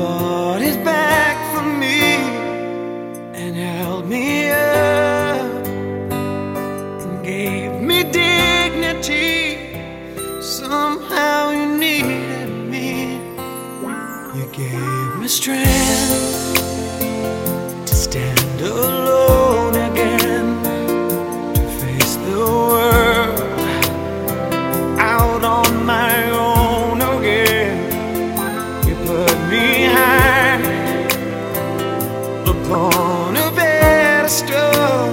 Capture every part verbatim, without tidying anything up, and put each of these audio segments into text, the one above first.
bought it back for me and held me up and gave me dignity. Somehow you needed me. You gave me strength to stand alone again, to face the world out on my own again. You put me high upon a pedestal,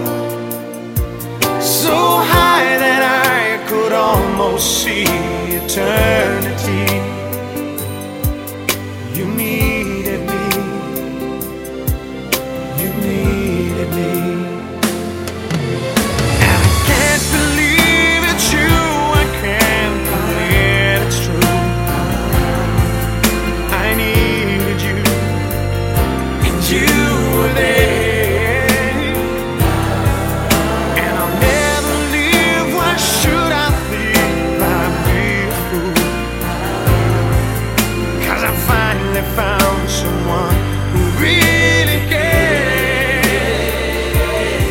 so high that I could almost see eternity. You needed me. You needed me. And I can't believe it's you. I can't believe it's true. I needed you, and you were there. And I'll never leave. Why should I feel I'd be a fool? 'Cause I finally found someone who really cared.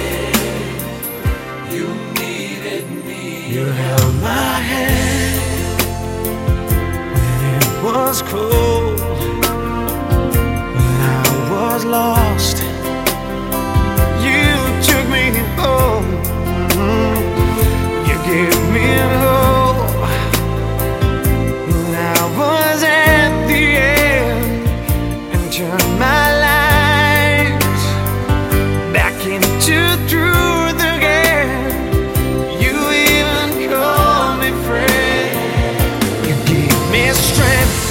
You needed me. You held my hand when it was cold, when I was lost. You took me home. You gave me hope when I was at the end, and turned my life back into truth again. You even called me friend. You gave me strength